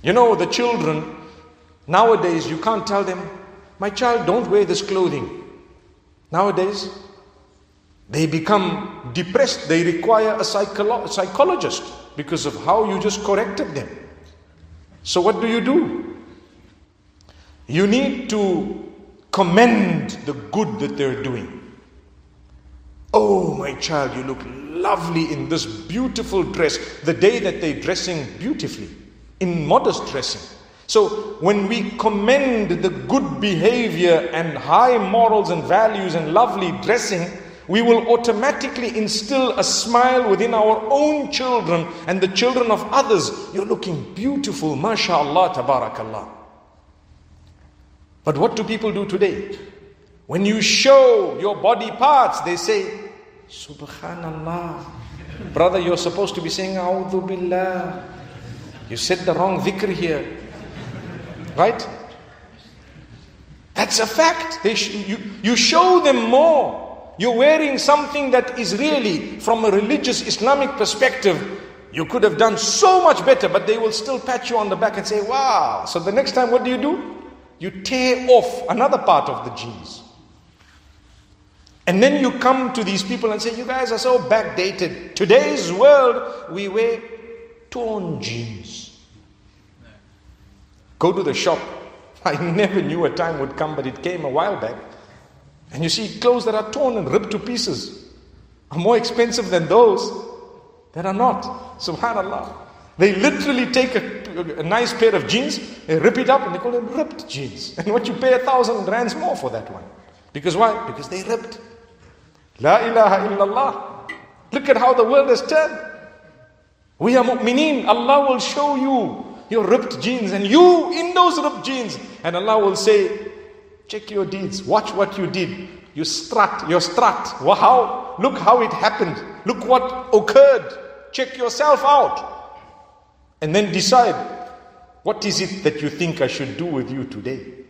You know, the children, nowadays you can't tell them, my child, don't wear this clothing. Nowadays, they become depressed. They require a psychologist because of how you just corrected them. So what do? You need to commend the good that they're doing. Oh, my child, you look lovely in this beautiful dress. The day that they're dressing beautifully, in modest dressing. So when we commend the good behavior and high morals and values and lovely dressing, we will automatically instill a smile within our own children and the children of others. You're looking beautiful, mashallah, tabarakallah. But what do people do today? When you show your body parts, they say, Subhanallah. Brother, you're supposed to be saying, A'udhu Billah. You said the wrong dhikr here. Right? That's a fact. You show them more. You're wearing something that is really, from a religious Islamic perspective, you could have done so much better, but they will still pat you on the back and say, wow. So the next time, what do? You tear off another part of the jeans. And then you come to these people and say, you guys are so backdated. Today's world, we wear torn jeans. Go to the shop. I never knew a time would come, but it came a while back. And you see clothes that are torn and ripped to pieces are more expensive than those that are not. Subhanallah. They literally take a nice pair of jeans, they rip it up and they call them ripped jeans. And what you pay 1,000 rands more for that one. Because why? Because they ripped. La ilaha illallah. Look at how the world has turned. We are mu'mineen. Allah will show you your ripped jeans and you in those ripped jeans. And Allah will say, check your deeds. Watch what you did. You strut. Wow. Look how it happened. Look what occurred. Check yourself out. And then decide, what is it that you think I should do with you today?